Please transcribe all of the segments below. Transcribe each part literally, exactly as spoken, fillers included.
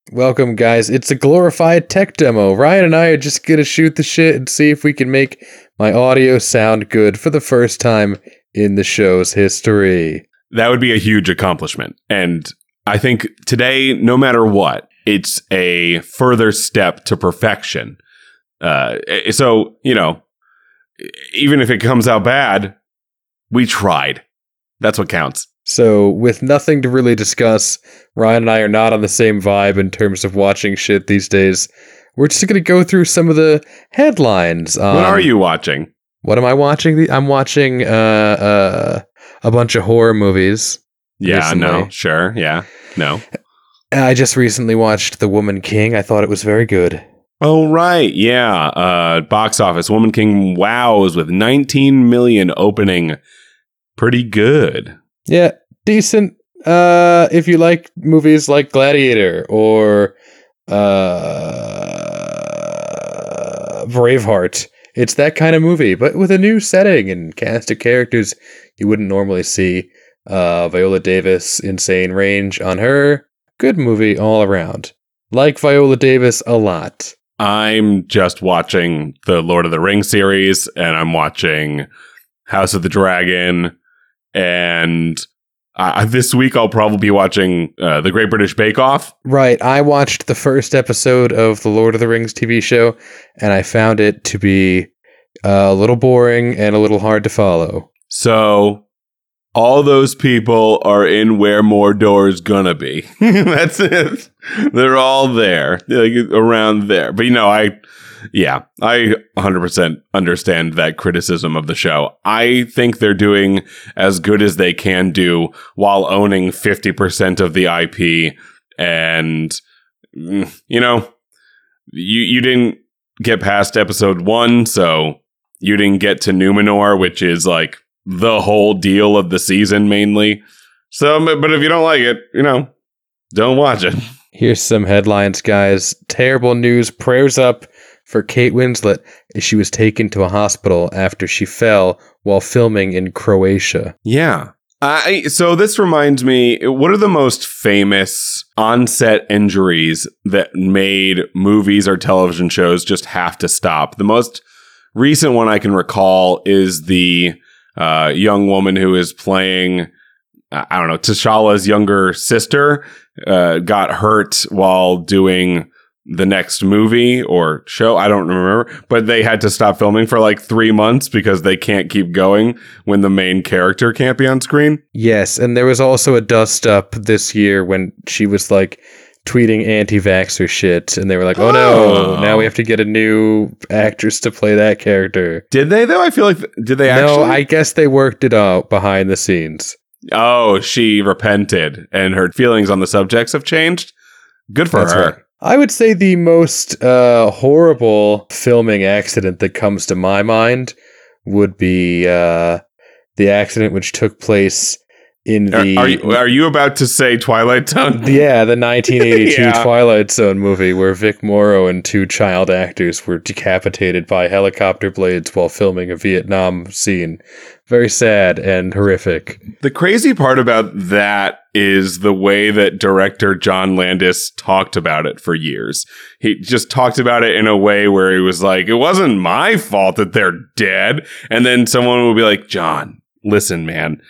Welcome, guys. It's a glorified tech demo. Ryan and I are just gonna shoot the shit and see if we can make my audio sound good for the first time in the show's history. That would be a huge accomplishment. And I think today, no matter what, it's a further step to perfection. Uh, so, you know, even if it comes out bad, we tried. That's what counts. So, with nothing to really discuss, Ryan and I are not on the same vibe in terms of watching shit these days. We're just going to go through some of the headlines. Um, what are you watching? What am I watching? I'm watching uh, uh, a bunch of horror movies. Yeah, recently. no, sure, yeah, no. I just recently watched The Woman King. I thought it was very good. Oh, right, yeah. Uh, box office, Woman King wows with nineteen million opening. Pretty good. Yeah, decent. Uh, if you like movies like Gladiator or uh, Braveheart, it's that kind of movie, but with a new setting and cast of characters you wouldn't normally see. Uh, Viola Davis, insane range on her. Good movie all around. Like Viola Davis a lot. I'm just watching the Lord of the Rings series, and I'm watching House of the Dragon. And uh, this week I'll probably be watching uh, The Great British Bake Off. Right. I watched the first episode of the Lord of the Rings T V show, and I found it to be uh, a little boring and a little hard to follow. So all those people are in where Mordor's gonna be. That's it. They're all there, like around there. But you know, I... Yeah, I one hundred percent understand that criticism of the show. I think they're doing as good as they can do while owning fifty percent of the I P. And, you know, you, you didn't get past episode one, so you didn't get to Numenor, which is like the whole deal of the season mainly. So, but if you don't like it, you know, don't watch it. Here's some headlines, guys. Terrible news. Prayers up for Kate Winslet as she was taken to a hospital after she fell while filming in Croatia. Yeah. I, so this reminds me, what are the most famous on-set injuries that made movies or television shows just have to stop? The most recent one I can recall is the uh, young woman who is playing, I don't know, T'Challa's younger sister, uh, got hurt while doing the next movie or show. I don't remember, but they had to stop filming for like three months because they can't keep going when the main character can't be on screen. Yes. And there was also a dust up this year when she was like tweeting anti-vaxxer shit. And they were like, oh, oh no, now we have to get a new actress to play that character. Did they though? I feel like, did they actually? No, I guess they worked it out behind the scenes. Oh, she repented and her feelings on the subjects have changed. Good for That's her. Right. I would say the most uh, horrible filming accident that comes to my mind would be uh, the accident which took place in the... Are, are, you, are you about to say Twilight Zone? Yeah, the nineteen eighty-two yeah. Twilight Zone movie where Vic Morrow and two child actors were decapitated by helicopter blades while filming a Vietnam scene. Very sad and horrific. The crazy part about that is the way that director John Landis talked about it for years. He just talked about it in a way where he was like, it wasn't my fault that they're dead. And then someone would be like, John, listen, man,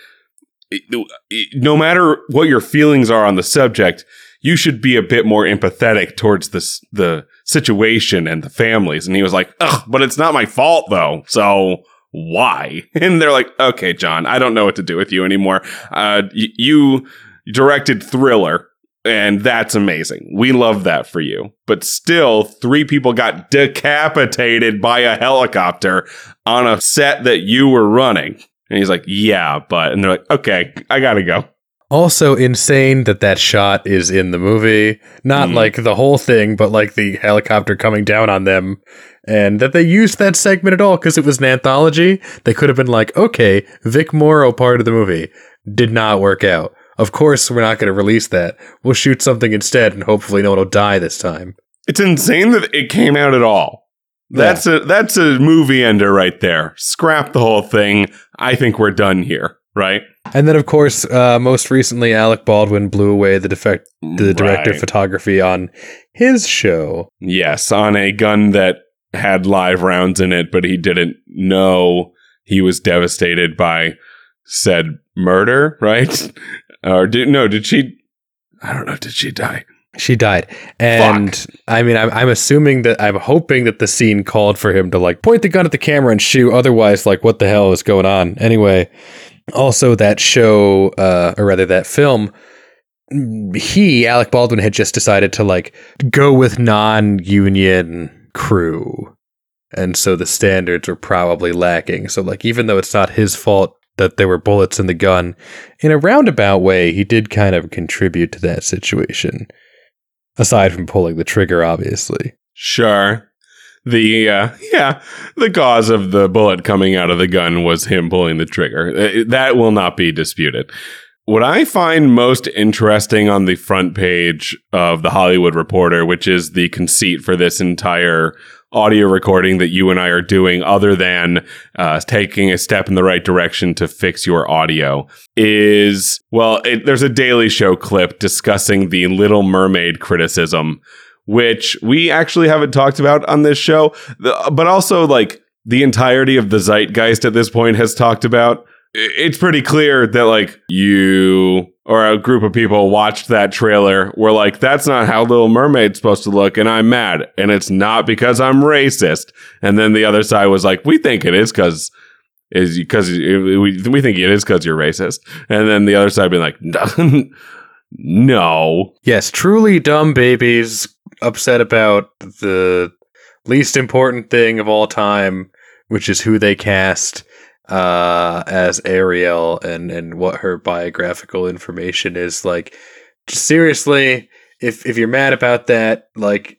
no matter what your feelings are on the subject, you should be a bit more empathetic towards this, the situation and the families. And he was like, ugh, but it's not my fault though. So why? And they're like, okay, John, I don't know what to do with you anymore. Uh, y- you directed Thriller, and that's amazing. We love that for you. But still, three people got decapitated by a helicopter on a set that you were running. And he's like, yeah, but, and they're like, okay, I gotta go. Also insane that that shot is in the movie. Not mm. like the whole thing, but like the helicopter coming down on them. And that they used that segment at all because it was an anthology. They could have been like, okay, Vic Morrow part of the movie did not work out. Of course, we're not going to release that. We'll shoot something instead and hopefully no one will die this time. It's insane that it came out at all. That's yeah. a that's a movie ender right there. Scrap the whole thing. I think we're done here, right? And then, of course, uh, most recently, Alec Baldwin blew away the defect, the director Right. of photography on his show. Yes, on a gun that had live rounds in it, but he didn't know he was devastated by said murder, right? Or did no? Did she? I don't know. Did she die? She died. And Fuck. I mean, I'm, I'm assuming that I'm hoping that the scene called for him to like point the gun at the camera and shoot. Otherwise, like, what the hell is going on? Anyway, also that show, uh, or rather that film, he, Alec Baldwin, had just decided to like go with non-union crew. And so the standards were probably lacking. So like, even though it's not his fault that there were bullets in the gun, in a roundabout way, he did kind of contribute to that situation. Aside from pulling the trigger, obviously. Sure. The, uh, yeah, the cause of the bullet coming out of the gun was him pulling the trigger. Uh, That will not be disputed. What I find most interesting on the front page of The Hollywood Reporter, which is the conceit for this entire audio recording that you and I are doing, other than uh, taking a step in the right direction to fix your audio, is, well, it, there's a Daily Show clip discussing the Little Mermaid criticism, which we actually haven't talked about on this show, but also like the entirety of the zeitgeist at this point has talked about. It's pretty clear that like you or a group of people watched that trailer, were like, that's not how Little Mermaid's supposed to look, and I'm mad. And it's not because I'm racist. And then the other side was like, we think it is because is because we, we think it is because you're racist. And then the other side being like, no. Yes, truly dumb babies upset about the least important thing of all time, which is who they cast uh, as Ariel and, and what her biographical information is. Like, seriously, if if you're mad about that, like,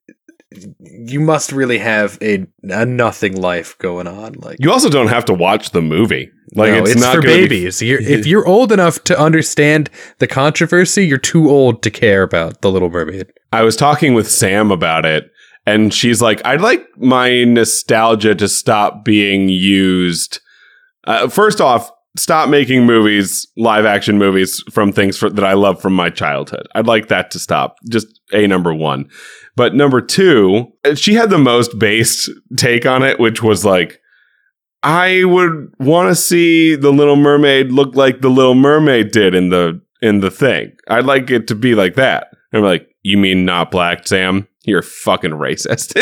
you must really have a, a nothing life going on. Like, you also don't have to watch the movie. Like, no, it's, it's not for gonna babies. Be- you're, if you're old enough to understand the controversy, you're too old to care about The Little Mermaid. I was talking with Sam about it, and she's like, I'd like my nostalgia to stop being used. Uh, first off, stop making movies, live action movies from things for, that I love from my childhood. I'd like that to stop. Just a number one. But number two, she had the most based take on it, which was like, I would want to see the Little Mermaid look like the Little Mermaid did in the in the thing. I'd like it to be like that. And I'm like, you mean not black, Sam? You're fucking racist.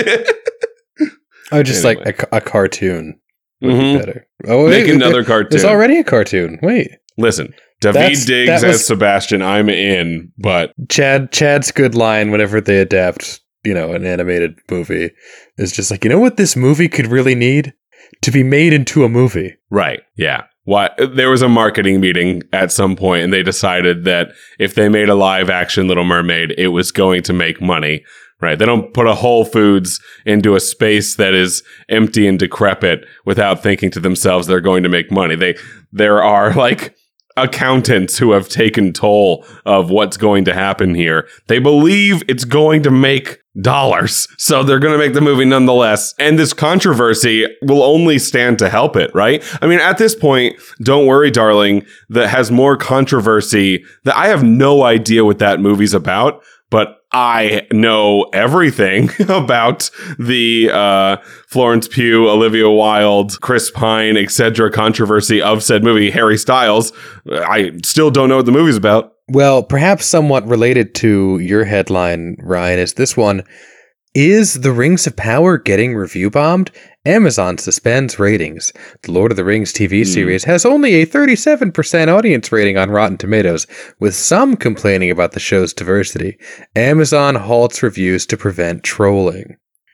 Oh, just Anyway. like a, a cartoon would Mhm. be better. Oh, Make wait, another there- cartoon. There's already a cartoon. Wait, Listen, David That's- Diggs that as was- Sebastian, I'm in, but Chad. Chad's good line whenever they adapt, you know, an animated movie is just like, you know what this movie could really need to be made into a movie. right, yeah. What there was a marketing meeting at some point, and they decided that if they made a live action Little Mermaid, it was going to make money. Right? They don't put a Whole Foods into a space that is empty and decrepit without thinking to themselves they're going to make money. They there are like accountants who have taken toll of what's going to happen here. They believe it's going to make dollars, so they're going to make the movie nonetheless. And this controversy will only stand to help it, right? I mean, at this point, Don't Worry, Darling, that has more controversy that I have no idea what that movie's about, but I know everything about the uh, Florence Pugh, Olivia Wilde, Chris Pine, et cetera controversy of said movie, Harry Styles. I still don't know what the movie's about. Well, perhaps somewhat related to your headline, Ryan, is this one. Is The Rings of Power getting review bombed? Amazon suspends ratings. The Lord of the Rings T V Hmm. series has only a thirty-seven percent audience rating on Rotten Tomatoes, with some complaining about the show's diversity. Amazon halts reviews to prevent trolling.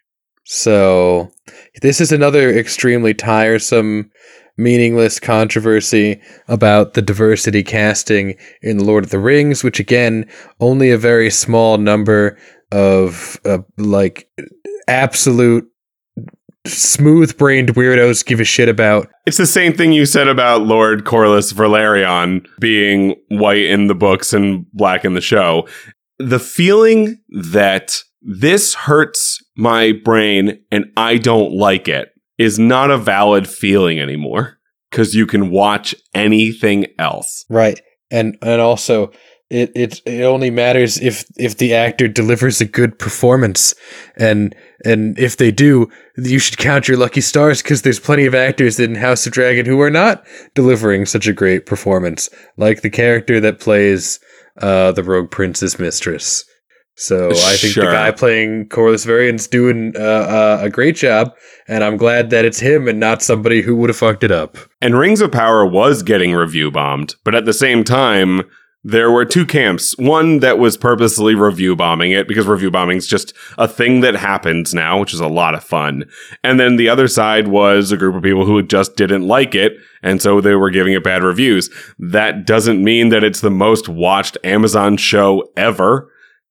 So, this is another extremely tiresome, meaningless controversy about the diversity casting in The Lord of the Rings, which again, only a very small number of uh, like absolute smooth-brained weirdos give a shit about. It's the same thing you said about Lord Corlys Velaryon being white in the books and black in the show. The feeling that this hurts my brain and I don't like it is not a valid feeling anymore. because you can watch anything else. Right. And and also it, it it only matters if if the actor delivers a good performance. And and if they do, you should count your lucky stars, because there's plenty of actors in House of Dragon who are not delivering such a great performance, like the character that plays uh, the Rogue Prince's mistress. So I think Sure. the guy playing Corlys Varian's doing uh, uh, a great job, and I'm glad that it's him and not somebody who would have fucked it up. And Rings of Power was getting review bombed, but at the same time, there were two camps. One that was purposely review bombing it, because review bombing is just a thing that happens now, which is a lot of fun. And then the other side was a group of people who just didn't like it, and so they were giving it bad reviews. That doesn't mean that it's the most watched Amazon show ever.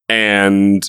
And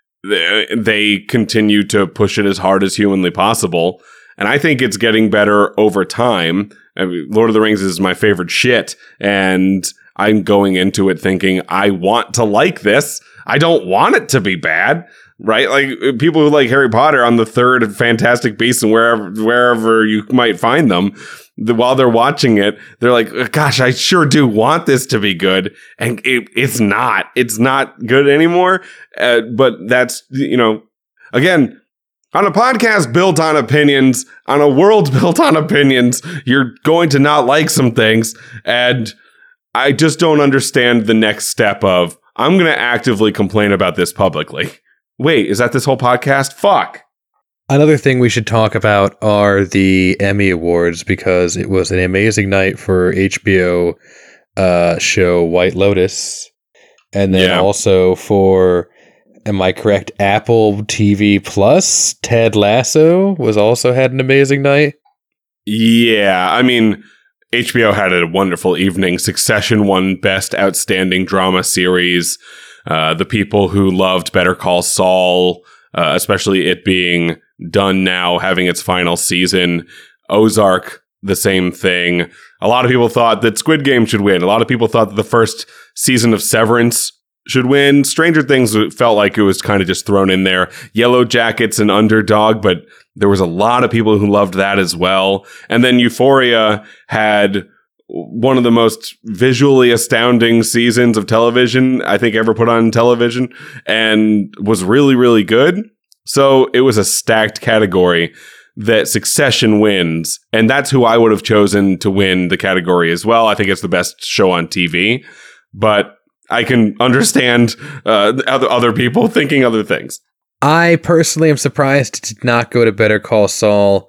they continue to push it as hard as humanly possible. And I think it's getting better over time. I mean, Lord of the Rings is my favorite shit. And I'm going into it thinking, I want to like this. I don't want it to be bad. Right? Like, people who like Harry Potter on the third Fantastic Beasts and wherever, wherever you might find them, the, while they're watching it, they're like, gosh, I sure do want this to be good. And it, it's not. It's not good anymore. Uh, but that's, you know, again, on a podcast built on opinions, on a world built on opinions, you're going to not like some things. And I just don't understand the next step of, I'm going to actively complain about this publicly. Wait, is that this whole podcast? Fuck. Another thing we should talk about are the Emmy Awards, because it was an amazing night for H B O uh, show White Lotus. And then Yeah. also for, am I correct, Apple T V Plus, Ted Lasso was also had an amazing night. Yeah, I mean, H B O had a wonderful evening. Succession won Best Outstanding Drama Series. Uh, the people who loved Better Call Saul, uh, especially it being done now, having its final season. Ozark, the same thing. A lot of people thought that Squid Game should win. A lot of people thought that the first season of Severance should win. Stranger Things felt like it was kind of just thrown in there. Yellow Jackets and Underdog, but there was a lot of people who loved that as well. And then Euphoria had one of the most visually astounding seasons of television I think ever put on television, and was really, really good. So it was a stacked category that Succession wins. And that's who I would have chosen to win the category as well. I think it's the best show on T V, but I can understand uh, other, other people thinking other things. I personally am surprised it did not go to Better Call Saul,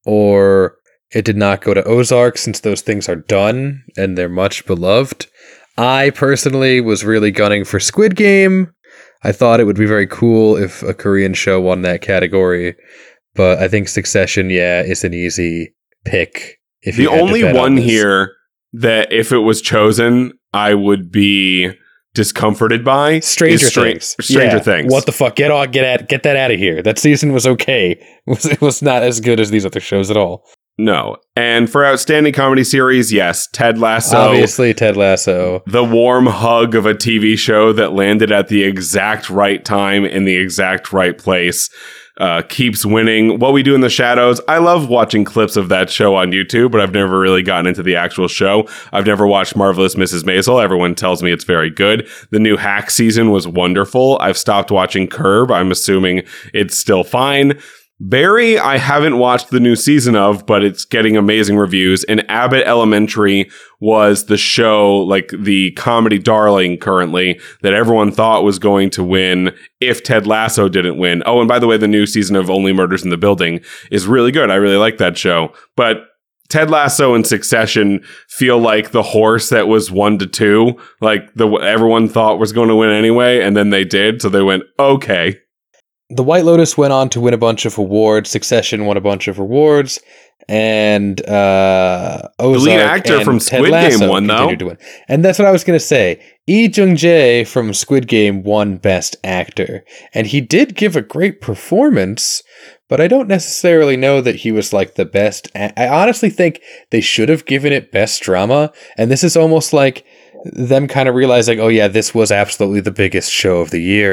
or it did not go to Ozark, since those things are done and they're much beloved. I personally was really gunning for Squid Game. I thought it would be very cool if a Korean show won that category, but I think Succession, yeah, is an easy pick. If The you had to only bet on one this. here that if it was chosen, I would be discomforted by Stranger is Stra- Things. Stranger Yeah. Things. What the fuck? Get on, get at, get that out of here. That season was okay. It was, it was not as good as these other shows at all. No. And for Outstanding Comedy Series, yes, Ted Lasso. Obviously, Ted Lasso. The warm hug of a T V show that landed at the exact right time in the exact right place. Uh, keeps winning. What We Do in the Shadows. I love watching clips of that show on YouTube, but I've never really gotten into the actual show. I've never watched Marvelous Missus Maisel. Everyone tells me it's very good. The new Hack season was wonderful. I've stopped watching Curb. I'm assuming it's still fine. Barry, I haven't watched the new season of, but it's getting amazing reviews. And Abbott Elementary was the show, like the comedy darling currently, that everyone thought was going to win if Ted Lasso didn't win. Oh, and by the way, the new season of Only Murders in the Building is really good. I really like that show. But Ted Lasso and Succession feel like the horse that was one to two, like the everyone thought was going to win anyway, and then they did. So they went, okay. The White Lotus went on to win a bunch of awards. Succession won a bunch of awards, and uh, Ozark The lead actor and from Ted Squid Lasso Game won, though. continued to win. And that's what I was going to say. Lee Jung-jae from Squid Game won Best Actor, and he did give a great performance, but I don't necessarily know that he was like the best. A- I honestly think they should have given it Best Drama, and this is almost like them kind of realizing, oh yeah, this was absolutely the biggest show of the year.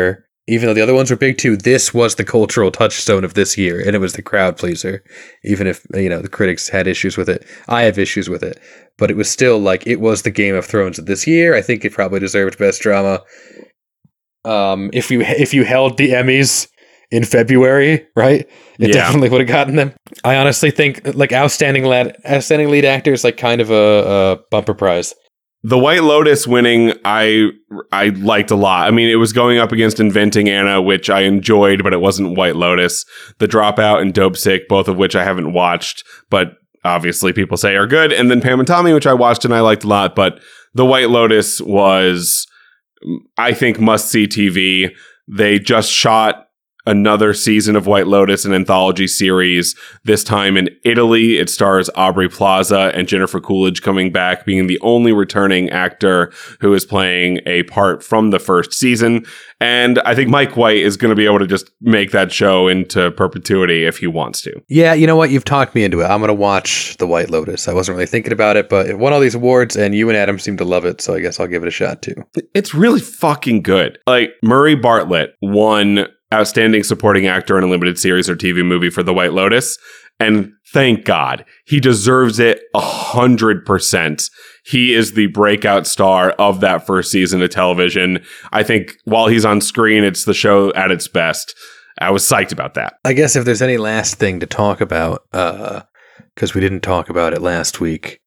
even though the other ones were big too, this was the cultural touchstone of this year, and it was the crowd pleaser. Even if, you know, the critics had issues with it, I have issues with it, but it was still like, it was the Game of Thrones of this year. I think it probably deserved Best Drama. Um, if you if you held the Emmys in February, right, it Yeah. definitely would have gotten them. I honestly think like outstanding lad, outstanding lead actor is like kind of a, a bumper prize. The White Lotus winning, I I liked a lot. I mean, it was going up against Inventing Anna, which I enjoyed, but it wasn't White Lotus. The Dropout and Dope Sick, both of which I haven't watched, but obviously people say are good. And then Pam and Tommy, which I watched and I liked a lot. But The White Lotus was, I think, must-see T V. They just shot another season of White Lotus, an anthology series, this time in Italy. It stars Aubrey Plaza and Jennifer Coolidge coming back, being the only returning actor who is playing a part from the first season. And I think Mike White is going to be able to just make that show into perpetuity if he wants to. Yeah, you know what? You've talked me into it. I'm going to watch The White Lotus. I wasn't really thinking about it, but it won all these awards, and you and Adam seem to love it, so I guess I'll give it a shot too. It's really fucking good. Like, Murray Bartlett won Outstanding Supporting Actor in a Limited Series or T V Movie for The White Lotus. And thank God, he deserves it a hundred percent. He is the breakout star of that first season of television. I think while he's on screen, it's the show at its best. I was psyched about that. I guess if there's any last thing to talk about, uh, because we didn't talk about it last week,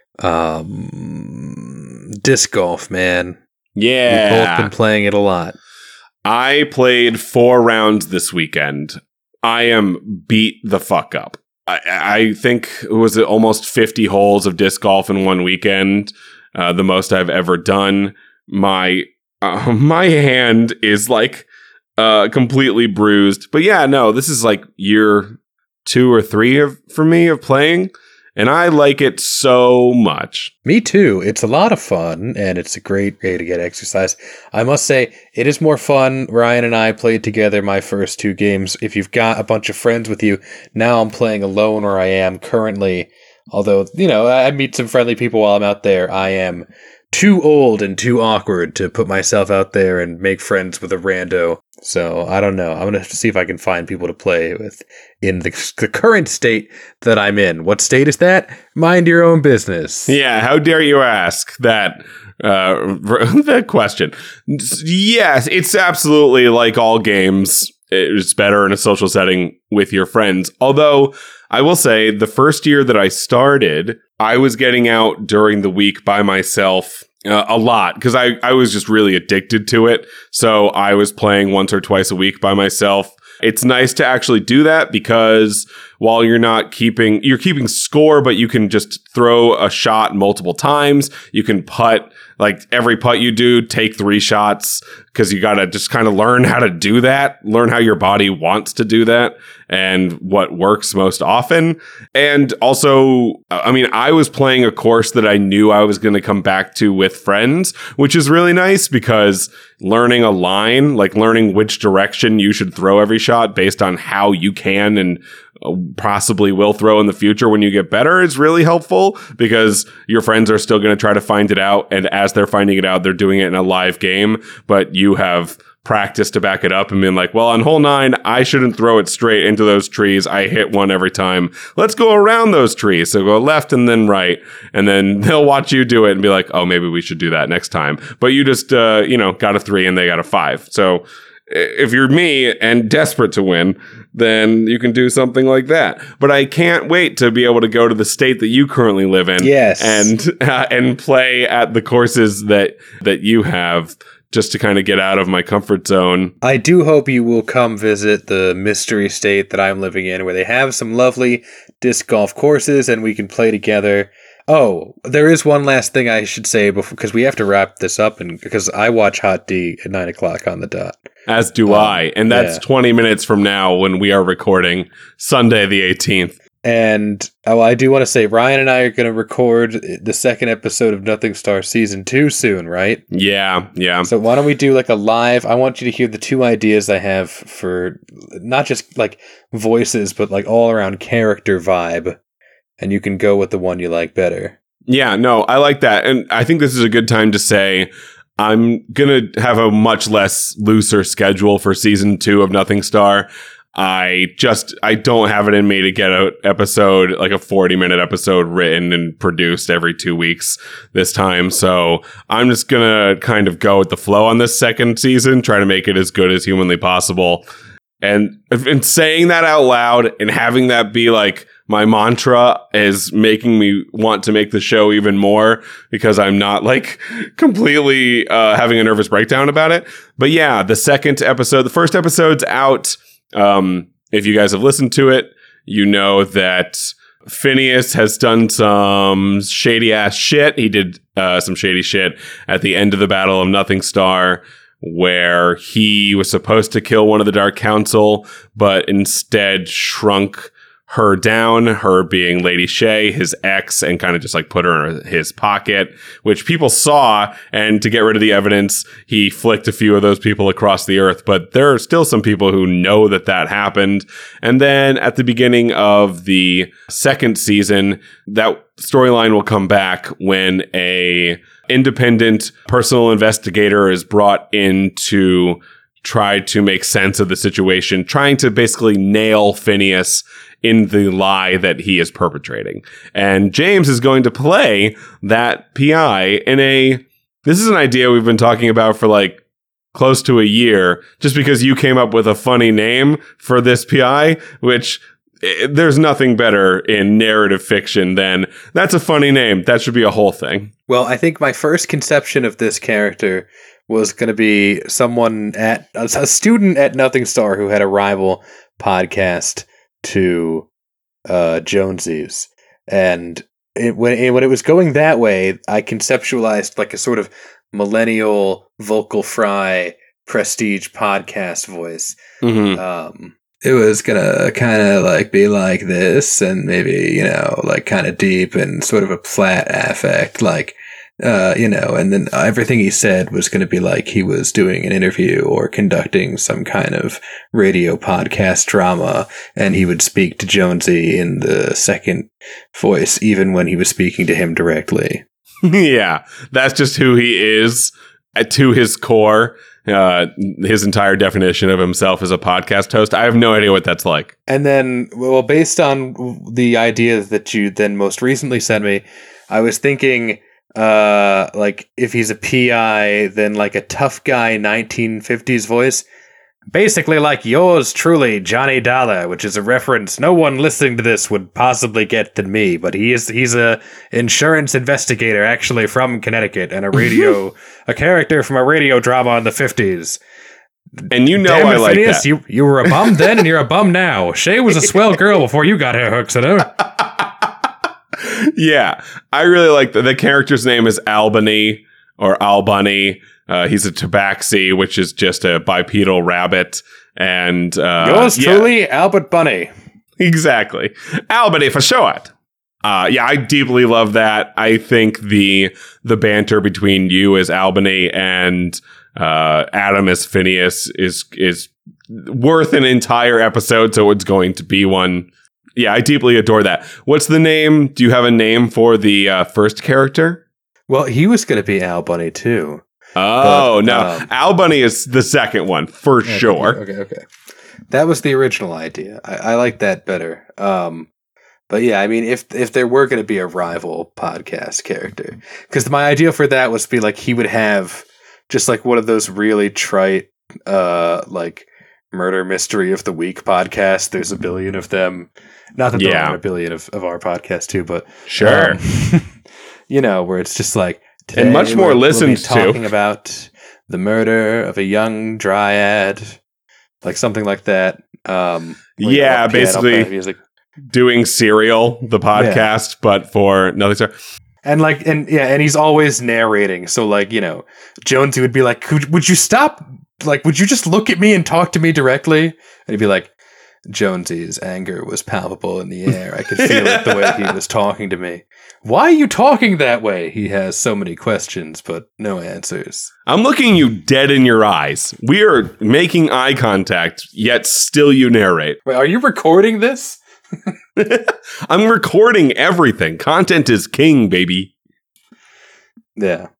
um, disc golf, man. Yeah. We've both been playing it a lot. I played four rounds this weekend. I am beat the fuck up. I, I think, was it almost fifty holes of disc golf in one weekend? Uh, the most I've ever done. My uh, my hand is like uh, completely bruised. But yeah, no, this is like year two or three of for me of playing. And I like it so much. Me too. It's a lot of fun, and it's a great way to get exercise. I must say, it is more fun. Ryan and I played together my first two games. If you've got a bunch of friends with you, now I'm playing alone where I am currently. Although, you know, I meet some friendly people while I'm out there. I am too old and too awkward to put myself out there and make friends with a rando. So I don't know. I'm going to see if I can find people to play with in the, the current state that I'm in. What state is that? Mind your own business. Yeah, how dare you ask that uh, that question? Yes, it's absolutely like all games. It's better in a social setting with your friends. Although I will say the first year that I started, I was getting out during the week by myself uh, a lot because I, I was just really addicted to it. So I was playing once or twice a week by myself. It's nice to actually do that because while you're not keeping, you're keeping score, but you can just throw a shot multiple times. You can putt, like every putt you do, take three shots because you got to just kind of learn how to do that, learn how your body wants to do that and what works most often. And also, I mean, I was playing a course that I knew I was going to come back to with friends, which is really nice because learning a line, like learning which direction you should throw every shot based on how you can and possibly will throw in the future when you get better is really helpful because your friends are still going to try to find it out. And as they're finding it out, they're doing it in a live game, but you have practice to back it up and being like, well, on hole nine, I shouldn't throw it straight into those trees. I hit one every time. Let's go around those trees. So go left and then right. And then they'll watch you do it and be like, oh, maybe we should do that next time. But you just, uh, you know, got a three and they got a five. So if you're me and desperate to win, then you can do something like that. But I can't wait to be able to go to the state that you currently live in, yes, and uh, and play at the courses that that you have, just to kind of get out of my comfort zone. I do hope you will come visit the mystery state that I'm living in, where they have some lovely disc golf courses, and we can play together. Oh, there is one last thing I should say before, because we have to wrap this up, and because I watch Hot D at nine o'clock on the dot. As do um, I, and that's yeah. twenty minutes from now when we are recording Sunday the eighteenth. And oh, I do want to say, Ryan and I are going to record the second episode of Nothing Star Season two soon, right? Yeah, yeah. So why don't we do like a live? I want you to hear the two ideas I have for not just like voices, but like all around character vibe. And you can go with the one you like better. Yeah, no, I like that. And I think this is a good time to say, I'm going to have a much less looser schedule for season two of Nothing Star. I just, I don't have it in me to get an episode, like a forty minute episode written and produced every two weeks this time. So I'm just going to kind of go with the flow on this second season, try to make it as good as humanly possible. And in saying that out loud and having that be like my mantra is making me want to make the show even more because I'm not like completely uh, having a nervous breakdown about it. But yeah, the second episode, the first episode's out. Um, if you guys have listened to it, you know that Phineas has done some shady ass shit. He did uh, some shady shit at the end of the Battle of Nothing Star, where he was supposed to kill one of the Dark Council, but instead shrunk her down, her being Lady Shay, his ex, and kind of just like put her in his pocket, which people saw. And to get rid of the evidence, he flicked a few of those people across the earth. But there are still some people who know that that happened. And then at the beginning of the second season, that storyline will come back when a independent personal investigator is brought in to try to make sense of the situation, trying to basically nail Phineas in the lie that he is perpetrating. And James is going to play that P I in a, this is an idea we've been talking about for like close to a year, just because you came up with a funny name for this P I, which eh, there's nothing better in narrative fiction than that's a funny name. That should be a whole thing. Well, I think my first conception of this character was going to be someone at a student at Nothing Star who had a rival podcast to uh, Jonesy's, and it, when it, when it was going that way, I conceptualized like a sort of millennial vocal fry prestige podcast voice. Mm-hmm. Um, it was gonna kind of like be like this, and maybe you know, like kind of deep and sort of a flat affect, like. Uh, you know, and then everything he said was going to be like he was doing an interview or conducting some kind of radio podcast drama, and he would speak to Jonesy in the second voice, even when he was speaking to him directly. Yeah, that's just who he is uh, to his core. Uh, his entire definition of himself as a podcast host. I have no idea what that's like. And then, well, based on the idea that you then most recently sent me, I was thinking... Uh, like if he's a P I, then like a tough guy nineteen fifties voice, basically like yours truly, Johnny Dollar, which is a reference no one listening to this would possibly get than me. But he is he's a insurance investigator, actually from Connecticut, and a radio a character from a radio drama in the fifties. And you know, Damn I it, like Phineas, that. You you were a bum then, and you're a bum now. Shay was a swell girl before you got her hooks in her. Yeah, I really like that. The character's name is Albany or Albany. Uh, he's a tabaxi, which is just a bipedal rabbit. And uh, yours yeah. truly, Albert Bunny. Exactly, Albany for short. Uh, yeah, I deeply love that. I think the the banter between you as Albany and uh, Adam as Phineas is is worth an entire episode. So it's going to be one. Yeah, I deeply adore that. What's the name? Do you have a name for the uh, first character? Well, he was going to be Al Bunny, too. Oh, but, no. Um, Al Bunny is the second one, for okay, sure. Okay, okay. That was the original idea. I, I like that better. Um, but yeah, I mean, if if there were going to be a rival podcast character, because my idea for that was to be like he would have just like one of those really trite, uh, like murder mystery of the week podcast. There's a billion of them. Not that there yeah. are a billion of, of our podcast too, but sure, um, you know, where it's just like today and much more we'll, listened we'll be talking to about the murder of a young dryad, like something like that. Um, yeah, basically doing Serial, the podcast, yeah. but for Nothing Star. And like, and yeah, and he's always narrating. So like, you know, Jonesy would be like, Could, "Would you stop? Like, would you just look at me and talk to me directly?" And he'd be like, Jonesy's anger was palpable in the air. I could feel it the way he was talking to me. Why are you talking that way? He has so many questions, but no answers. I'm looking you dead in your eyes. We are making eye contact, yet still you narrate. Wait, are you recording this? I'm recording everything. Content is king, baby. Yeah.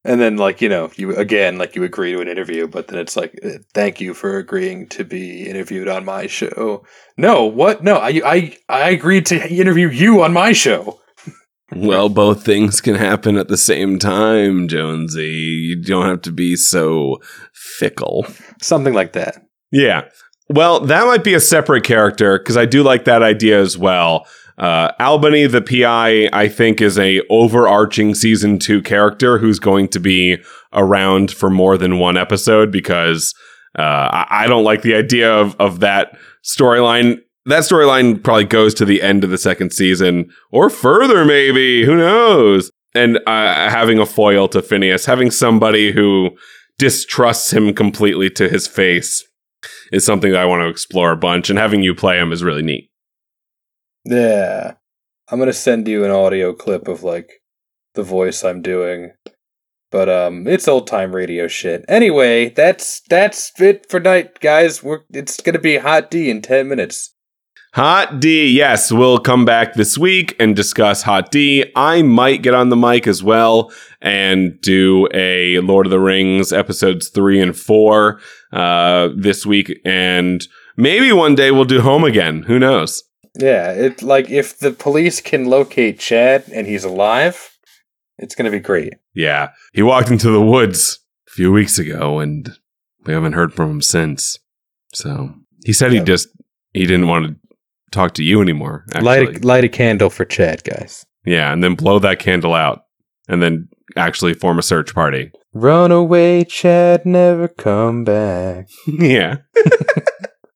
And then, like, you know, you again, like, you agree to an interview, but then it's like, thank you for agreeing to be interviewed on my show. No, what? No, I, I, I agreed to interview you on my show. Well, both things can happen at the same time, Jonesy. You don't have to be so fickle. Something like that. Yeah. Well, that might be a separate character, because I do like that idea as well. Uh, Albany, the P I, I think is a overarching season two character who's going to be around for more than one episode, because uh, I, I don't like the idea of, of that storyline. That storyline probably goes to the end of the second season, or further, maybe. Who knows? And uh, having a foil to Phineas, having somebody who distrusts him completely to his face, is something that I want to explore a bunch. And having you play him is really neat. Yeah. I'm going to send you an audio clip of, like, the voice I'm doing. But, um, it's old-time radio shit. Anyway, that's that's it for night, guys. We're It's going to be Hot D in ten minutes. Hot D, yes. We'll come back this week and discuss Hot D. I might get on the mic as well and do a Lord of the Rings episodes three and four uh, this week. And maybe one day we'll do Home Again. Who knows? Yeah, it like if the police can locate Chad and he's alive, it's going to be great. Yeah. He walked into the woods a few weeks ago and we haven't heard from him since. So he said yeah. he just, he didn't want to talk to you anymore. Actually. Light a, light a candle for Chad, guys. Yeah. And then blow that candle out and then actually form a search party. Run away, Chad, never come back. Yeah.